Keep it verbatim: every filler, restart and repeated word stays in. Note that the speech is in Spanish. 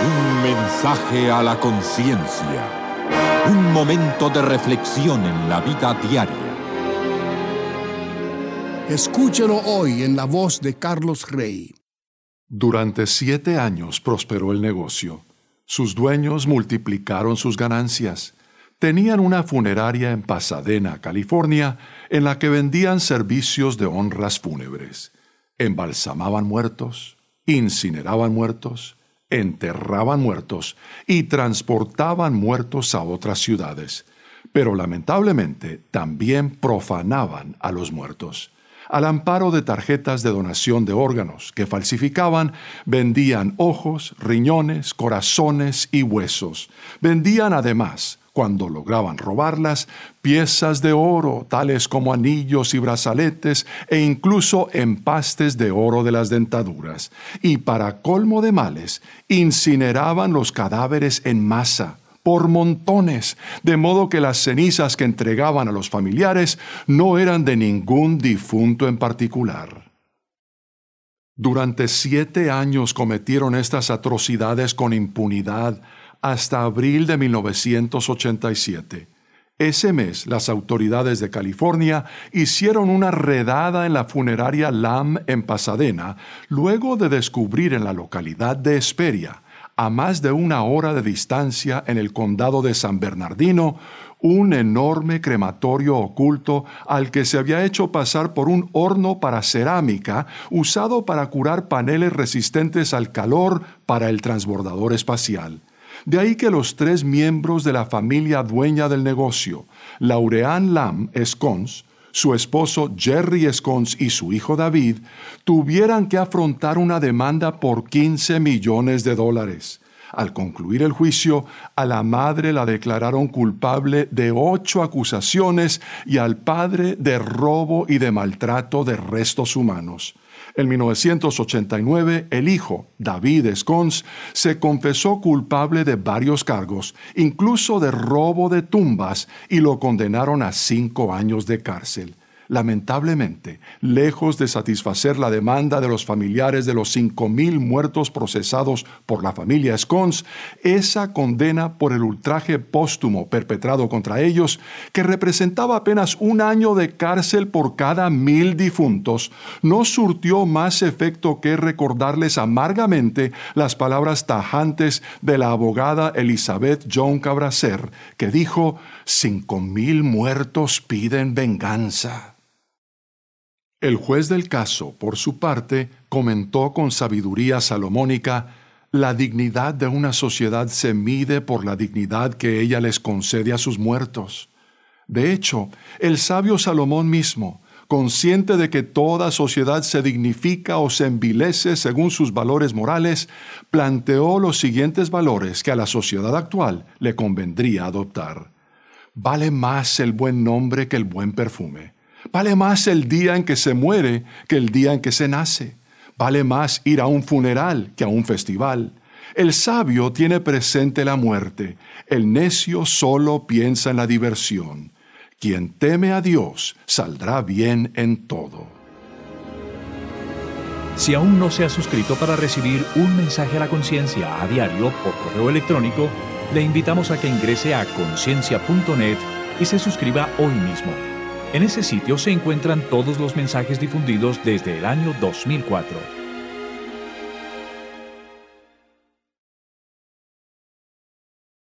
Un mensaje a la conciencia. Un momento de reflexión en la vida diaria. Escúchelo hoy en la voz de Carlos Rey. Durante siete años prosperó el negocio. Sus dueños multiplicaron sus ganancias. Tenían una funeraria en Pasadena, California, en la que vendían servicios de honras fúnebres. Embalsamaban muertos, incineraban muertos, enterraban muertos y transportaban muertos a otras ciudades. Pero lamentablemente también profanaban a los muertos. Al amparo de tarjetas de donación de órganos que falsificaban, vendían ojos, riñones, corazones y huesos. Vendían además, cuando lograban robarlas, piezas de oro, tales como anillos y brazaletes, e incluso empastes de oro de las dentaduras. Y para colmo de males, incineraban los cadáveres en masa, por montones, de modo que las cenizas que entregaban a los familiares no eran de ningún difunto en particular. Durante siete años cometieron estas atrocidades con impunidad, hasta abril de mil novecientos ochenta y siete. Ese mes, las autoridades de California hicieron una redada en la funeraria Lam en Pasadena, luego de descubrir en la localidad de Hesperia, a más de una hora de distancia en el condado de San Bernardino, un enorme crematorio oculto al que se había hecho pasar por un horno para cerámica usado para curar paneles resistentes al calor para el transbordador espacial. De ahí que los tres miembros de la familia dueña del negocio, Laurean Lam Scones, su esposo Jerry Scones y su hijo David, tuvieran que afrontar una demanda por quince millones de dólares. Al concluir el juicio, a la madre la declararon culpable de ocho acusaciones y al padre de robo y de maltrato de restos humanos. En mil novecientos ochenta y nueve, el hijo, David Scones, se confesó culpable de varios cargos, incluso de robo de tumbas, y lo condenaron a cinco años de cárcel. Lamentablemente, lejos de satisfacer la demanda de los familiares de los cinco mil muertos procesados por la familia Scones, esa condena por el ultraje póstumo perpetrado contra ellos, que representaba apenas un año de cárcel por cada mil difuntos, no surtió más efecto que recordarles amargamente las palabras tajantes de la abogada Elizabeth Joan Cabraser, que dijo: «Cinco mil muertos piden venganza». El juez del caso, por su parte, comentó con sabiduría salomónica: «La dignidad de una sociedad se mide por la dignidad que ella les concede a sus muertos». De hecho, el sabio Salomón mismo, consciente de que toda sociedad se dignifica o se envilece según sus valores morales, planteó los siguientes valores que a la sociedad actual le convendría adoptar. Vale más el buen nombre que el buen perfume. Vale más el día en que se muere que el día en que se nace. Vale más ir a un funeral que a un festival. El sabio tiene presente la muerte. El necio solo piensa en la diversión. Quien teme a Dios saldrá bien en todo. Si aún no se ha suscrito para recibir un mensaje a la conciencia a diario por correo electrónico, le invitamos a que ingrese a conciencia punto net y se suscriba hoy mismo. En ese sitio se encuentran todos los mensajes difundidos desde el año dos mil cuatro.